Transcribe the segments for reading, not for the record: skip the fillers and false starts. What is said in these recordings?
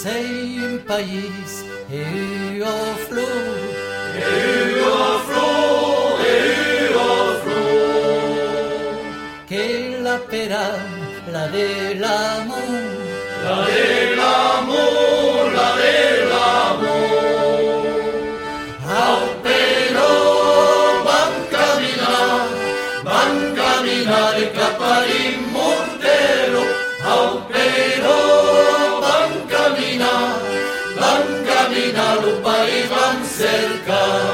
sei un país e o flor, che la pera, la de l'amor, la de l'amor, la de l'amor. Au però van camminare cap a l'immortelo, au però van caminar, lo país van cercar.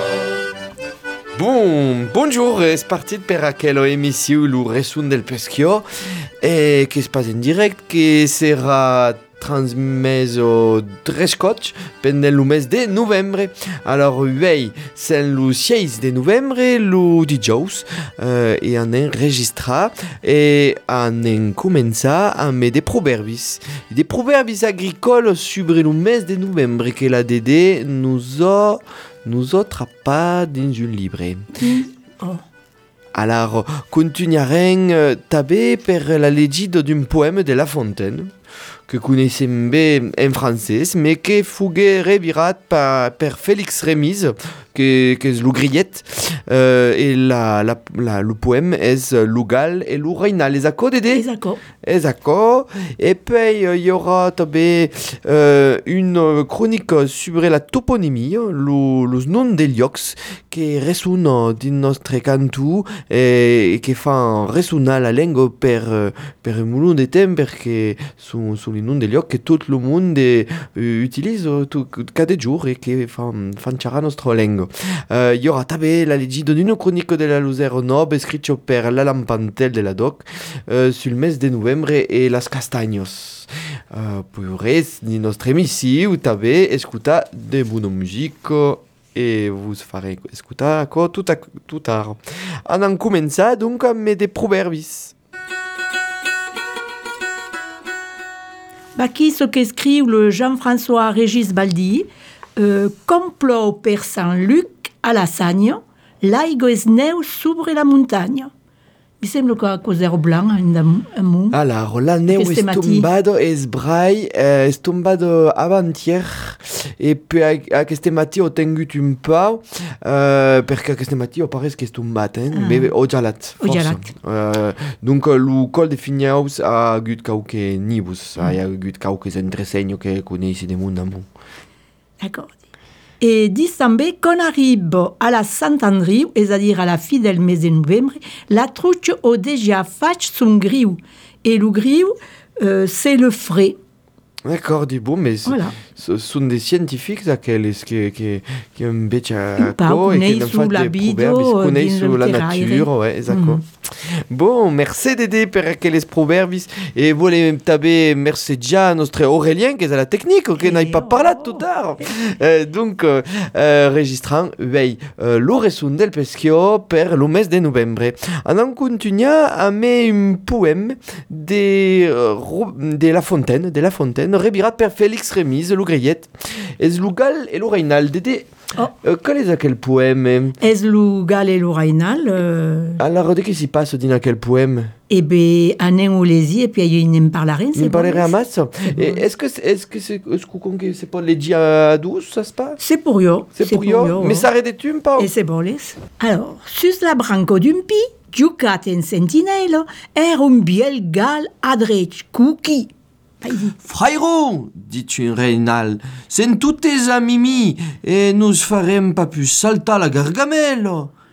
Bonjour, c'est parti per aquella émission lu Resun del Peschio e che spaz en direct che sera transmeso Drescoch pendant le mes de novembre. Alors, oui, c'est le 6 de novembre, le dijous, et on enregistra et on commença à mettre des proverbes. Des proverbes agricoles sur le mes de novembre que la DD nous attrapa dans un livre. Oh. Alors, continuerons tabé per la legide d'un poème de La Fontaine, que connaissem bé en français, mais que fugué revirat per Félix Remise, que és le grillet, et le poème est Lugal et le Reinal. Les accords, Dédé? Les accords. Et puis, il y aura també une chronique sur la toponymie, les noms des llocs, qui ressonnent dans notre canto et qui font ressonner la langue per un moment de temps, parce que sont les noms des llocs que tout le monde utilise cada jour et qui font charrer notre langue. Il y aura també la legide d'une chronique de la Luzero Nob escrite per l'Alan Pantel de la DOC sur le mes de novembre et las castagnos. Pourrez dans notre émission també escutar de bonne musique et vous farez escutar encore tout tard. On en commença donc avec des proverbes. Qui ce qu'écrit le Jean-François Régis Baldi, complot per Saint-Luc à la Sagne, l'aigua és neu sobre la muntanya. Mi sembla que cos'era blanc amunt. Alors, la neu est tombada, est tombada avant-hier, et puis aquest matí ho tingut un pau, perquè aquest matí ho pareix que és tombat, mais ho gelat. Donc, el col de Finyaus ha hagut qualque nibus, ha hagut qualques entresenyo que coneixi de munt amunt. D'accord. Et dit també, qu'on arrive à la Sant-Andriu, c'est-à-dire à la fi del mes de novembre, la truche au déjà faig son griu. Et le griu, c'est le frais. D'accord, dis bon, mais voilà. Ce sont des scientifiques aquelles qui ont et qui ont fait des proverbes, qui connaissent sur la nature, ouais, d'accord. Bon, merci Dédé pour aquelles proverbes et voulez taber merci déjà à notre Aurélien qui est à la technique, qui n'a pas parlé tout tard. Donc, registrant, oui, l'oresun del Peschio per le mes de novembre. On en continue à mettre un poème de La Fontaine, revirat per Félix Remise, le grillet, es Lugal et le Reinal. Dédé, quel est aquel poème? Es Lugal et le Reinal. Alors, de qui s'y passe dans aquel poème? Eh bien, anem au lesi et puis il en parlerait. Il parlerait à masse. Est-ce que c'est pas les dia 12, ça se passe? C'est pour yo. C'est pour yo. Mais ça arrête un pas. Et c'est bon, les. Alors, sus la branco d'un pi, giucat en sentinelle, era un biel gal adrech cookie. Frairon, dit un Reinal, c'est tous tes amis et nous farem pas plus saltar la gargamelle.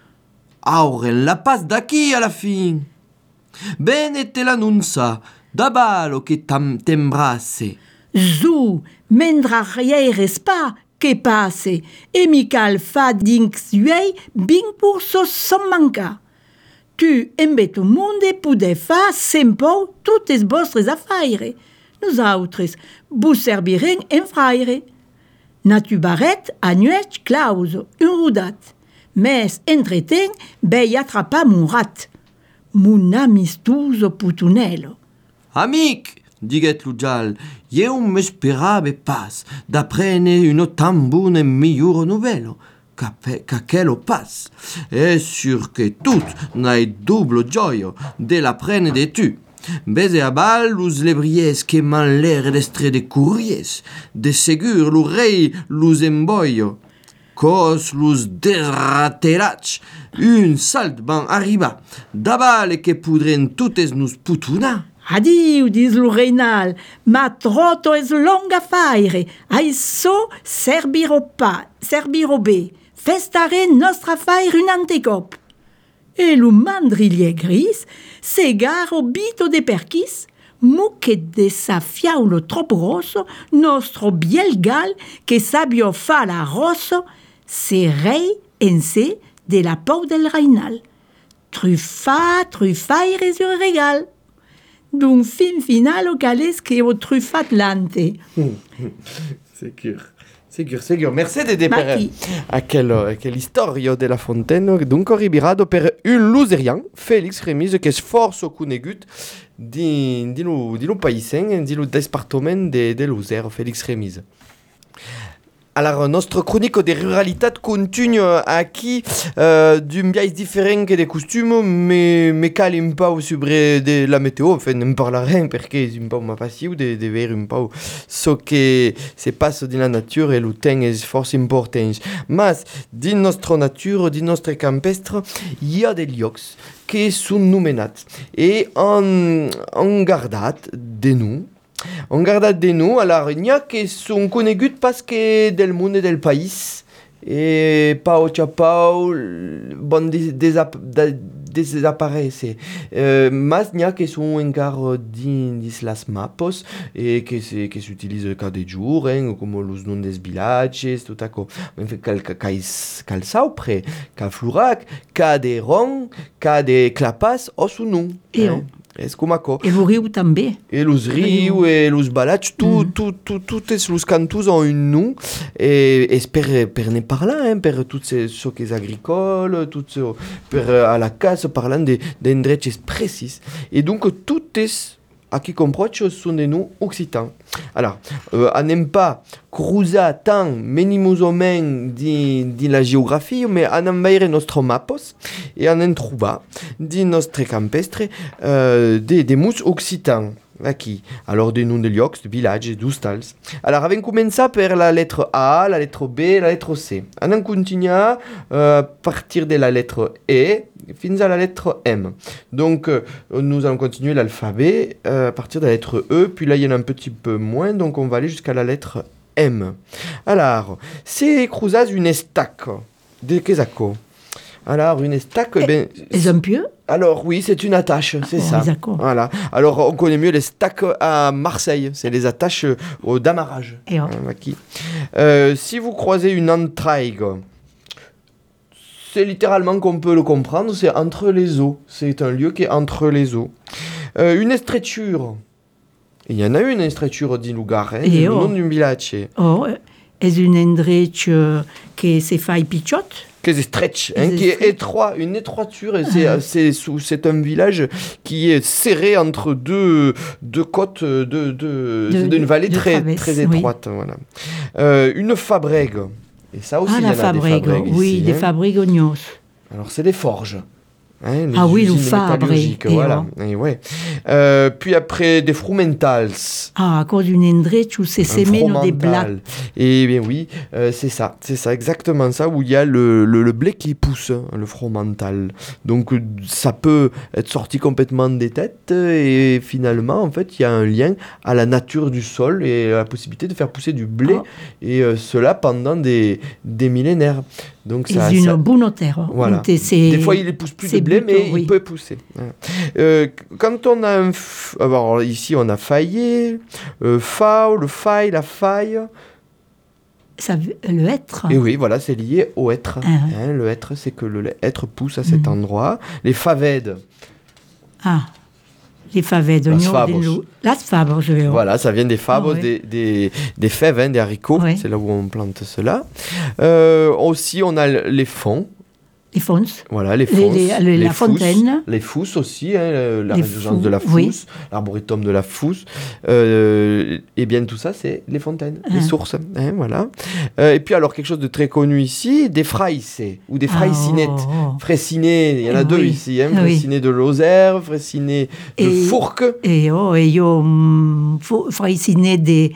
Auren la passe d'acquis à la fin. Bene te l'annunça, d'abalo que t'embrasse. Zou, mendra rieres pas, que passe, et Mical fa dins uei, bing pour son manca. Tu embet au monde pude fa sempo toutes vostres affaires. Nous autres, vous servirem en fraire. Natu barret, anuet, claus, un roudat. Mais, entreten, bei attrapa mon rat. Mon amistoso putunello. Amic, diguet Lujal, eu m'esperabe pas d'apprendre une tan bonne meilleure nouvelle qu'aquelle passe. Et sûr que tout n'a double joie de l'apprendre de tu. Bese a bal, lus lebriès que man l'air d'estre de courriers, de segur l'oreille lus emboio. Cos lus derratelach, un salt ban arriba, dabal que pudren totes nos putuna. Adiu, dis lo Reinal, ma troto es longa faire, aiso serviro bé, festare nostra faire un antecop. E lo mandrillier gris, segar o bito de perquis, muque desafiau lo trop grosso, nostro bielgal, que sabio fa la rosso, se rei en se de la pau del Reinal. Truffaire sur regal. Donc, fin final au cales que o truffat lante. Secure. Mercedes per Maki. aquel historio de la fontaine, dunque ribirado per un luserian, Félix Remise, che sforzo cunegut di lo païsen, di lo departament de Luser, Félix Remise. Alors, notre chronique de ruralitat continue aquí d'un biais différent que des costumes, mais cal un peu sur de la météo, enfin, n'en parlerai perché è un peu ma passione de ver un peu ce que se passe dans la nature et le temps est force important. Mas, dans notre nature, dans notre campestre, il y a des lieux qui sont nomenats et on gardat de nous. On garda de nous, alors il y a qui sont connus parce que del monde et del pays, et pas au chapau, bon desaparece. Mais il y a qui sont encore dans las mapos, et qui s'utilisent cada jour, comme les noms des villages, tout à coup. Mais cal saupre, cal florac, cal de ron, cal de clapas, o son nom. És com això. E lo riu també. E los rius, e los balats, tots els cantos ont un nom, et per ne parlar, per tot ce que és agricole, per a la casa, parlant d'endreches precis. Et donc, totes, aquí com proches, són de noms occitans. Alors, anem pas cruzar tant minimosament din la geografia, mais anem veure nostres mapos et anem trobar din nostre campestre de mots occitans. Aquí. Alors, des noms de llocs, de villages, d'hostals. Alors, avem començat per la lettre A, la lettre B, la lettre C. Anem continuar a partir de la lettre E fins à la lettre M. Donc, nous allons continuer l'alphabet à partir de la lettre E, puis là, il y en a un petit peu moins, donc on va aller jusqu'à la lettre M. Alors, c'est cruzas une estac. De qu'est-ce que alors, une estac... Les un pieu. Alors, oui, c'est une attache, c'est ça. D'accord. Voilà. Alors, on connaît mieux les stacks à Marseille. C'est les attaches d'amarrage. Si vous croisez une entraille, c'est littéralement qu'on peut le comprendre, c'est entre les eaux. C'est un lieu qui est entre les eaux. Une estréture. Il y en a une estréture d'un lugar, le nom d'un village. Oh, est une endrech qui se fait pichotte. Qui est stretch, qui est étroit, une étroiture, et c'est un village qui est serré entre deux côtes d'une vallée très étroite. Oui. Voilà. Une fabrègue. Et ça aussi, il y en a des fabrègues ici. Oui, des fabrègues oignos. Alors, c'est des forges. Les oui, le métallurgiques, voilà. Et ouais. Puis après, des frumentals. À cause d'une endrech où c'est semé des blattes. Et bien oui, c'est ça exactement ça, où il y a le blé qui pousse, le fromental. Donc ça peut être sorti complètement des têtes, et finalement, en fait, il y a un lien à la nature du sol et à la possibilité de faire pousser du blé, et cela pendant des millénaires. Donc c'est une bonne terre. Voilà. Des fois, il ne pousse plus de blé, mais il peut pousser. Quand on a alors ici, on a faillé, fao, le faille, la faille. Ça, le hêtre. Et oui, voilà, c'est lié au hêtre. Le hêtre, c'est que le hêtre pousse à cet endroit. Les favèdes. Les favèdes. Las fabres, je vais. Voilà, ça vient des fabres, des fèves, des haricots. Ouais. C'est là où on plante cela. Aussi, on a les fonds. Les fonces. Voilà, les fonces, la fousses, fontaine. les fousses aussi, hein, la Les régence de la fousse, oui. l'arboretum de la fousse. Et bien tout ça, c'est les fontaines, les sources. Hein, voilà. Et puis alors, quelque chose de très connu ici, des fraïsses ou des fraïcinettes. Fraissinet, il y en a deux ici. Hein, Fraissinet de Lozère, Fraissinet de Fourques. Et io fraïcinet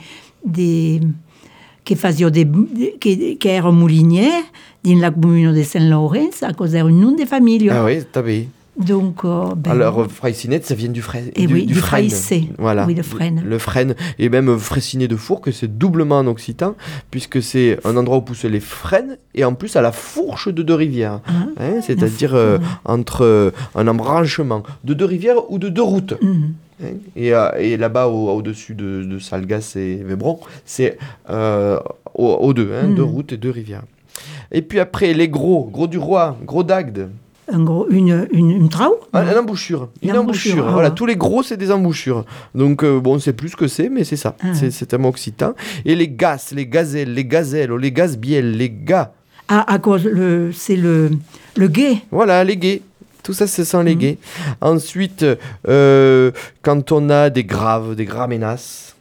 che faisio che ero moulinière dans la commune de Saint-Laurent, à cause d'un nom de famille. Ah oui, t'as vu. Donc, alors, fraissinet, ça vient du frêne. Du fraïcé. Voilà. Oui, le frêne. Le frêne. Et même fraissinet de Fourques, c'est doublement en occitan, puisque c'est un endroit où poussent les frênes, et en plus à la fourche de deux rivières. Hein, c'est-à-dire entre un embranchement de deux rivières ou de deux routes. Hein, et là-bas, au-dessus de Salgas et Vébron, c'est aux deux, deux routes et deux rivières. Et puis après, les gros du roi, gros d'Agde. Une trau Une embouchure. Une embouchure. Voilà, tous les gros, c'est des embouchures. Donc, bon, c'est plus ce que c'est, mais c'est ça. C'est un mot occitan. Et les gasses, les gazelles, les gazelles, les gazbielles, les gars. À cause, c'est le guet. Voilà, les guets. Tout ça, ce sont les guets. Ensuite, quand on a des graves ménaces.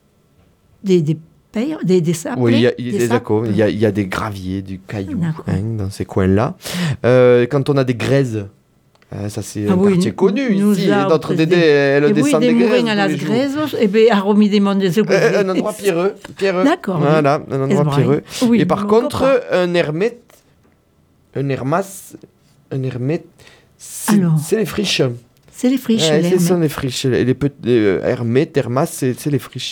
Des sables. Oui, il y a des graviers, du caillou dans ces coins-là. Quand on a des grèzes, ça c'est un quartier connu ici. Notre Dédé, elle descend des grèzes. À las grèzes, et bien à Romy des Mondes. Un endroit pierreux. D'accord. Voilà, un endroit pierreux. Oui, et par contre, un hermète, c'est les friches. C'est les friches. Ce sont les friches. Les hermètes, hermas, c'est les friches.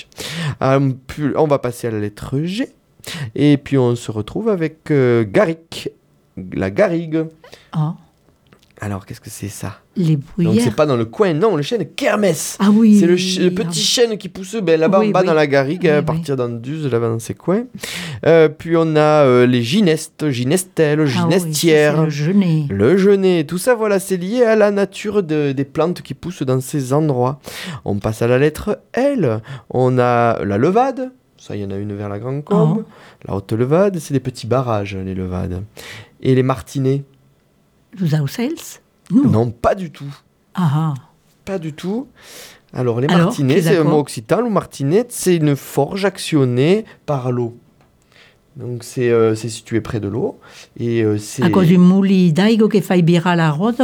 On va passer à la lettre G. Et puis on se retrouve avec Garrigue. La garrigue. Oh. Alors, qu'est-ce que c'est ça? Les bruyères. Donc, c'est pas dans le coin, non, le chêne kermesse. Ah oui. C'est le petit chêne qui pousse là-bas en bas dans la garrigue, à partir d'Anduze, là-bas dans ces coins. Puis on a les ginestes, ginestelles, ginestières. Le genêt. Le genêt. Tout ça, voilà, c'est lié à la nature des plantes qui poussent dans ces endroits. On passe à la lettre L. On a la levade. Ça, il y en a une vers la Grande Combe. La haute levade, c'est des petits barrages, les levades. Et les martinets. Les Auxels? Non, pas du tout. Ah. Pas du tout. Alors, les martinets, c'est un mot occitan. Le martinet, c'est une forge actionnée par l'eau. Donc, c'est situé près de l'eau. Et c'est... À cause du mouli d'aigo qui fait birer la rose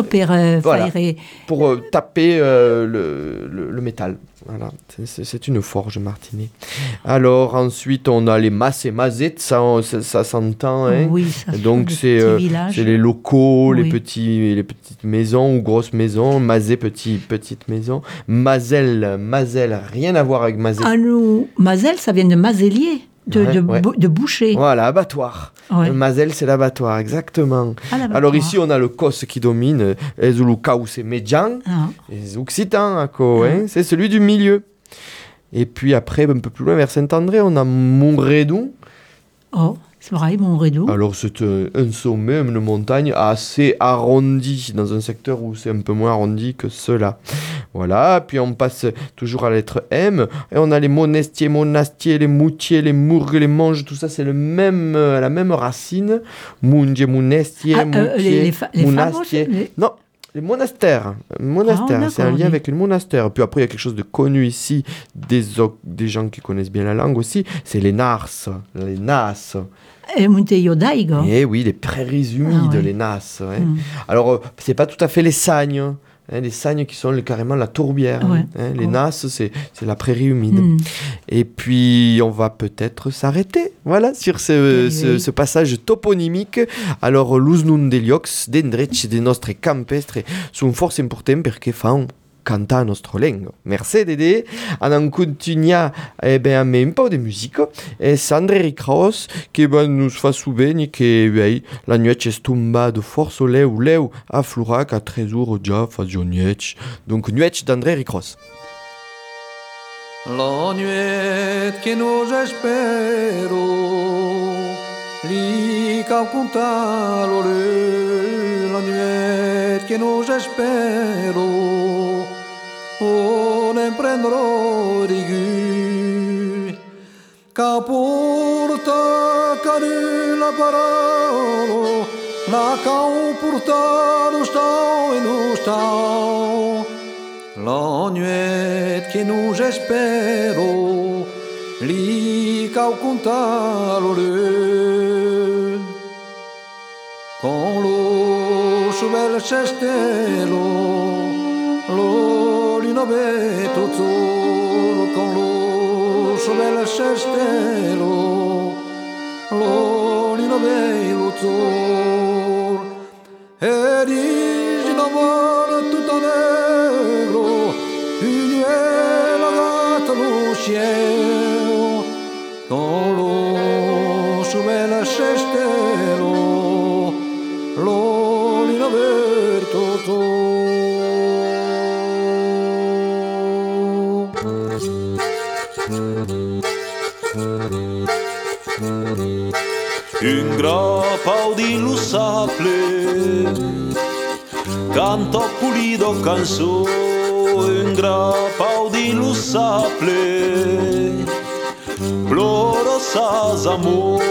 pour taper le métal. Voilà, c'est une forge martinet. Alors ensuite on a les masses et mazettes, ça s'entend. Hein. Oui, ça donc c'est les locaux, les petites maisons ou grosses maisons. Mazet, petite maison. Mazel, rien à voir avec mazet. Ah non, mazel, ça vient de mazelier. De boucher. Voilà, abattoir. Ouais. Le mazel, c'est l'abattoir, exactement. Alors ici, on a le cos qui domine, les Zulukaou, c'est Médian, les Occitans, hein, c'est celui du milieu. Et puis après, un peu plus loin, vers Saint-André, on a Montredon. Oh, c'est vrai, Montredon. Alors c'est un sommet, une montagne assez arrondie, dans un secteur où c'est un peu moins arrondi que cela. Voilà, puis on passe toujours à la lettre M, et on a les monestiers, monastiers, les moutiers, les mourgues, les monges, tout ça c'est la même racine. Munge, monestier, moutier, monastier. Non, les monastères. C'est un lien avec le monastère. Puis après, il y a quelque chose de connu ici, des gens qui connaissent bien la langue aussi, c'est les nars, les nas. Et Monteio d'Aigo. Eh oui, les prairies humides, les nas. Ouais. Alors, c'est pas tout à fait les sagnes. Hein, les sagnes qui sont carrément la tourbière. Les nas, c'est la prairie humide. Et puis, on va peut-être s'arrêter sur ce passage toponymique. Alors, l'us nun deliox, dendrech de nostre campestre, sont force important perché fan canta nostro lengo. Merci Dédé. On continue avec un peu de musique. Et c'est André Cross qui nous fait souvenir que la nuit est tombée de force au leu à Flourac à 13 jours déjà faisait nuit. Donc nuit d'André Cross. La nuit que nous espero li cap contalo la nuit que nous espero on ne prendrò di gu che porta canu la parola la cau portar no stau e no stau. La nuit che nous espero, li cau contar lo lune. Con lo su bel cestelo, lo linovetto zoro, con lo su bel cestelo, lo linovetto zoro. E di l'amore tutto negro, una gata no cielo, con lo su bel cestelo, lo linovetto zoro. Un grappau di lussaple canto pulido canzone, un grappau di lussaple ploro sas amos,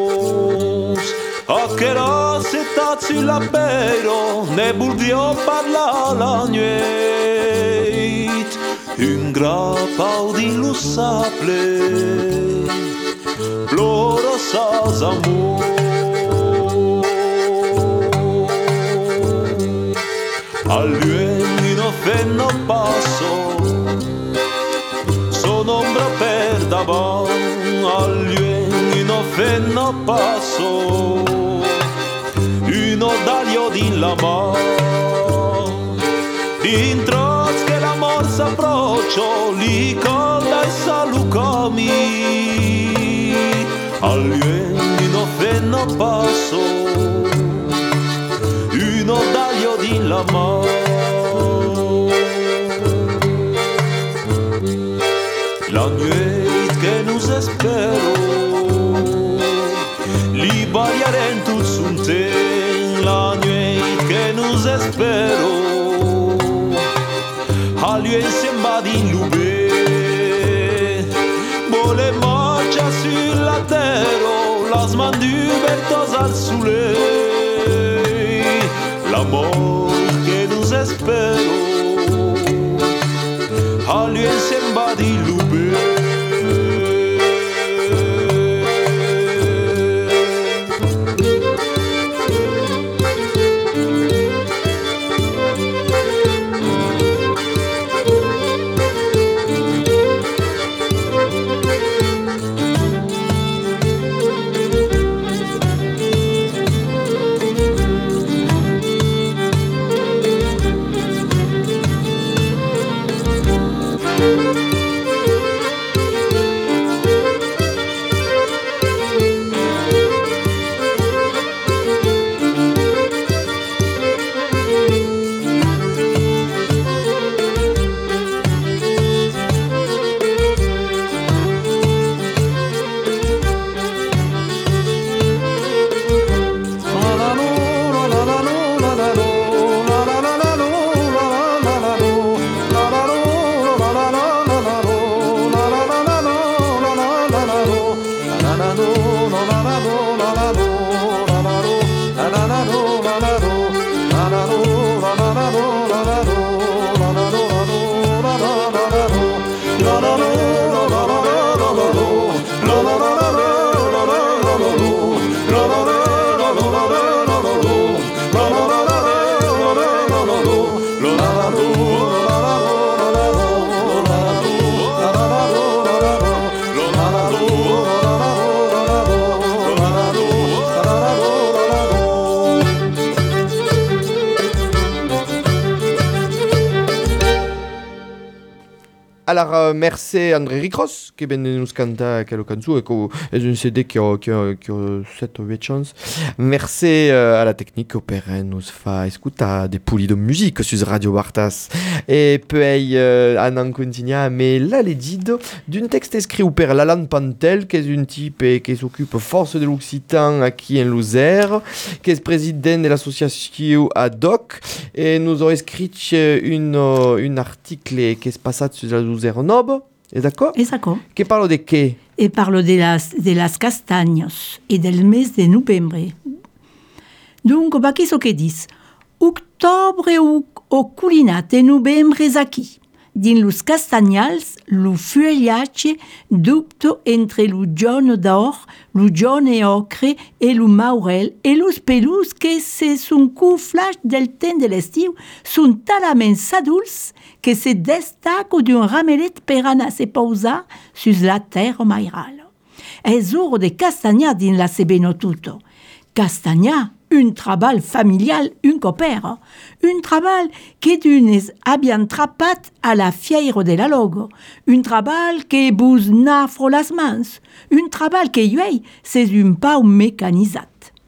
a che rosetta sulla pero ne bulvio parla la nuit. Un grappau di lussaple ploro sas amor. A lui non fanno passo, sono ombra per davanti. A lui non fanno passo, uno daglio di la mano. Dintro che l'amor s'approccio, li colla e salucami. A lui non fanno passo, uno daglio di la mano. La nuit che nous espero, li variare tutto su te. La nuit che nous espero, a lui sembra di lube. Vole marcia sulla terra, las man dubertos al sole. L'amor che nous espero, a lui sembra di lube. Alors, merci André Ricross qui vient de nous canter quelques cançons et c'est un CD qui a 7 ou 8 chances. Merci à la technique qui nous fait écouter des poulies de musique sur Radio Bartas. Et puis, on continue, mais là, les dit d'un texte écrit par Lalan Pantel, qui est une type qui s'occupe force de l'Occitan qui est en Lozère, qui est président de l'association ADOC, et nous a écrit un article qui se passe sur la Lozère Noble, est d'accord? Exacto. Qui parle de què? Et parlo de las castañas et del mes de novembre. Dunque, va che so che dis? Octobre o culinate novembre aquí. Din los castagnals, lo feuillatge dubto entre lo giorno d'or, lo giorno ocre e lo maurel, e los pelus che se son cuflash del temps de l'estiu son talament saduls que se destaco d'un ramelet per anar se pausar sus la terra mairal. Es oro de castagnar din la sebeno tutto. Castagnar, un travail familial, un copera. Un travail que dunes abian trapat a la fiero de la logo. Un travail que bus nafro las mans. Un travail que iuei ses un pau mecanizat.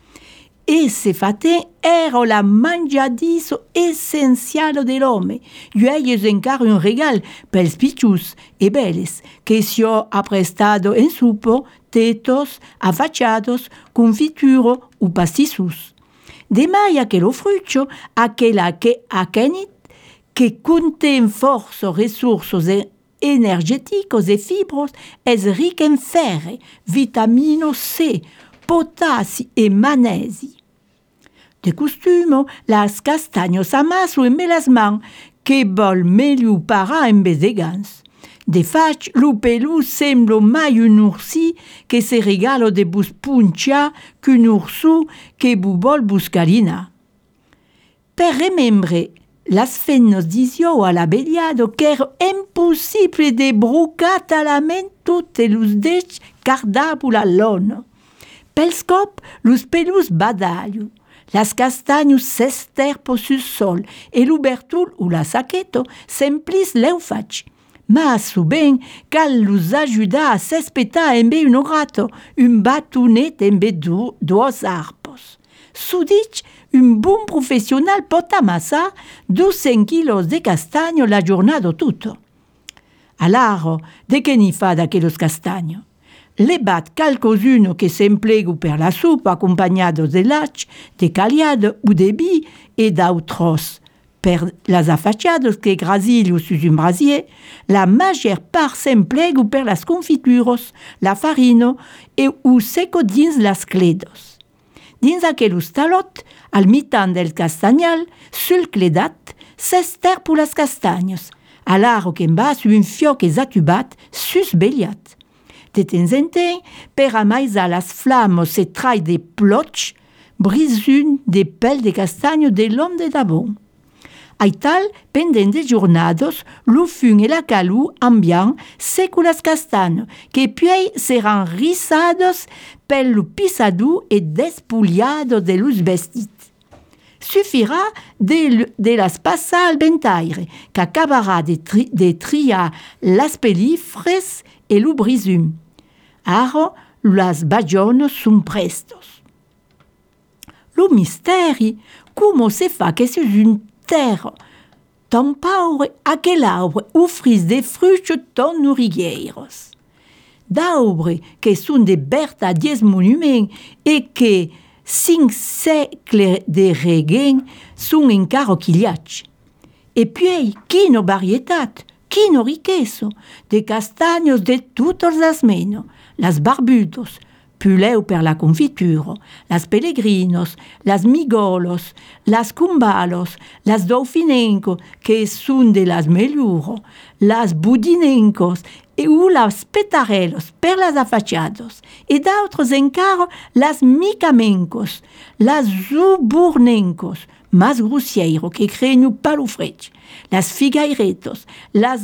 E se fate ero la mangiadiso essenziale de l'homme. Iuei es encar un regal pels piccius e belles, que sio aprestado en supo, tetos, affacciados, confituro u pastissus. De mai aquelo fruccio, aquela que acenit, que conten força resursos energéticos e fibros, es ric en ferre, vitamino C, potassi e magnesi. De costume, las castagnos amasso en las mans, que vol meliu para en vez de gans. De fac, lo pelu semblo mai un ursi que se regalo de bus puncia qu'un ursu que bu vol buscarina. Per remembre las fennos disio a la beliado qu'er impossible de brucat a la ment tutte los dech cardabu la lona. Pels cop, los pelus badaglio. Las castagnus s'esterpo sul sol e l'ubertul o la saqueto semplis leu fac. Ma suben cal los ajuda a s'espetar en be un orato, un batunet en be dos arpos. Sudic, un bon professional pot amassar 200 kilos de castagno la giornata tutto. Alaro, de che ni fa d'aquelos castagno? Le bat calcosuno che s'emplegu per la soupa accompagnados de lac, de caliade ou de bi e d'autros. Per las affacciados que grasilio sus un brasier, la majer part s'emplegu per las confituros, la farino e u seco dins las cledos. Dins aquelus talot, al mitan del castagnal, sul cledat, s'esterpu las castagnos, alaro que en bas un fioc esatubat sus beliat. De temps en temps, per amaisar las flamos se trai de ploch, brisun de pel de castagno de l'homme de dabon. Aital, pendent de jornados, lo fun e la calou ambiant secu las castagno, que puei seran rissados pel lo pisadu e despuliado de los vestit. Suffira de las passar al ventaire, qu'acabarà de triar las pelifres e lo brisum. Aro, las bagionos sun prestos. Lo misteri, como se fa que sus un terra tan paure aquel arbre offris de fruits tan nourrigueiros. D'arbre que sun de berta 10 monuments e que 5 sècles de reguen sun encara quiliatx. E puis, quino varietat, quino riqueso, de castagnos de totes las meno, las barbudos, puleu per la confituro, las pellegrinos, las migolos, las cumbalos, las daufinenco, que sun de las meluro, las budinencos, e ou las petarelos per las affacciados, e d'autres encara las micamencos, las zuburnencos, mas grusiero que crenu palufrech, las figairetos, las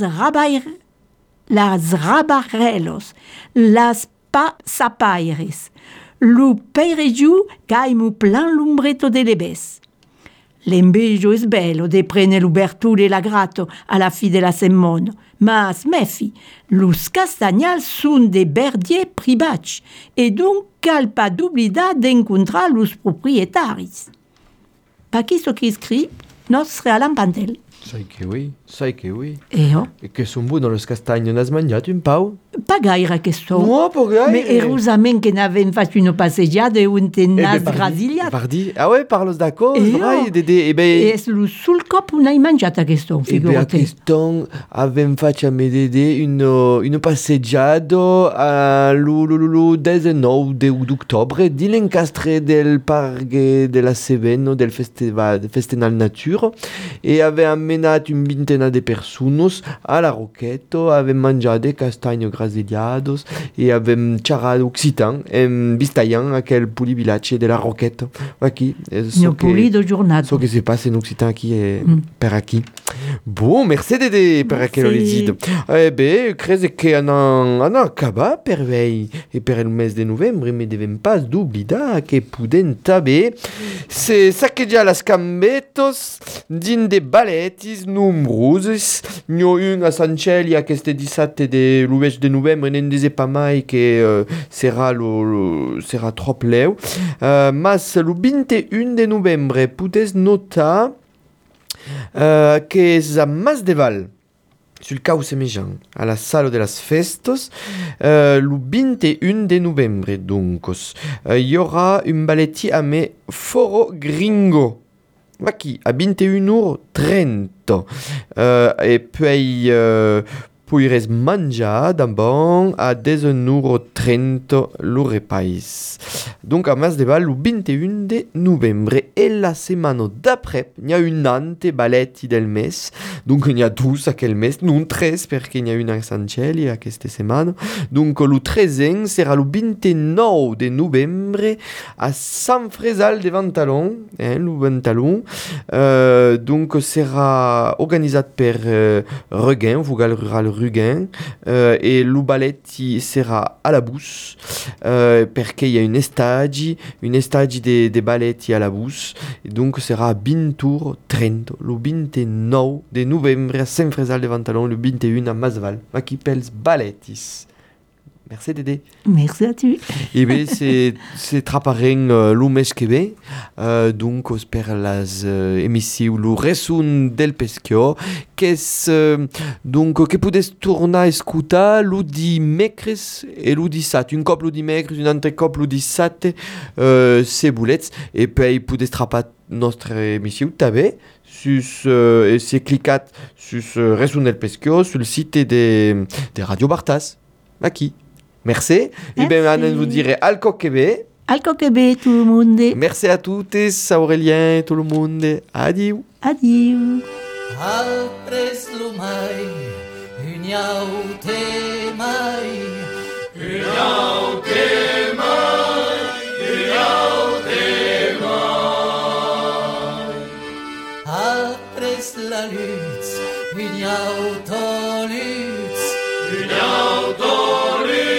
rabarrelos, las sapaires, lo peiregiu caimu plan lumbreto de lebes. L'embejo es bello de prene l'ubertul e la grato alla fi de la semmono, mas mefi, los castagnals sun de berdier privats, e donc cal pa d'oblidar d'encontrar los proprietaris. Pa qui so qui scri, nos realam pantel. Sai que oui. E E que son buono los castagnos, n'has mangiat un pau? pas gaire questo. No, pas gaire. Mais heureusement que n'avons fait une passeggiata et un tennas grasiliat. Pardi. Ah ouais, parlos d'accord, E vrai, io- Dede. E beh, E sul cop non hai mangiata questo, e beh, a figurati. queston avem fatto a me Dede une passeggiata a lu 19 d'ottobre di l'encastre del parque della Seveno del Festenal Nature e avem ammenat un vintena de personas alla Rocchetto, avem mangiato castagno grasigliados e avem charrato occitan e vistaian aquel puli village della Rocchetto. Aquí, No pulido giornata. so che si passa in occitan qui e per aquí. Bon, merci Dede per Merci. aquel olisido. Beh, crede che hanno acabat per vei e per il mese de novembre, me devem pas d'oblidar che puden tabe se saccheggia las cambetos din de balletis numerosos. N'ho un a Sancelli a queste 17 de l'ouest de novembre, n'en dise pas mai che sera sera trop leu. Mas lo 21 de novembre pudes notar che es a Mas de Val sul Cauce Mejan, a la Sala de las Festos, le 21 de novembre, donc. Il y aura un balletti a me Foro Gringo. Aquí, a 21h30. Et puis, puires mangiar d'abord a 19h30 lo repais. Donc a Mas de Val, le 21 de novembre. Et la semaine d'après, il y a une ante balletti del mes. Donc il y a 12 à quel mes, non 13 perché il y a une a Sancelli a queste settimane. Donc le 13 sera le 29 de novembre a San Fresal de Ventalon, le Ventalon. Donc sera organisé per Reguin, Vogal Rural Ruguin, et le balletti sera à la Bousse, perché il y a une estage de balletti à la Bousse, et donc sera à 20h30, le 29 de novembre a San Fresal de Ventalon, le 21 a Masval, ma qui pels ballettis. Merci Dédé. Merci à tu. Et bien, c'est trapareng l'umes que ve, donc per las émissions le resun del pescio, donc que podes tornar a escutar lo dimecres e lo dissat, un cop lo dimecres, un altre cop lo dissat, se volets, et puis podes trapar nostra émission també, sus, se clicat sus resun del pescio, sul site de Radio Bartas, aquí. Merci. Et bien maintenant, je vous dirai al coquebe. Al coquebe tout le monde. Merci à toutes, Aurélien, tout le monde. Adieu. Adieu. Al pres lumai, uniaute mai, al pres la luz, uniauto luz,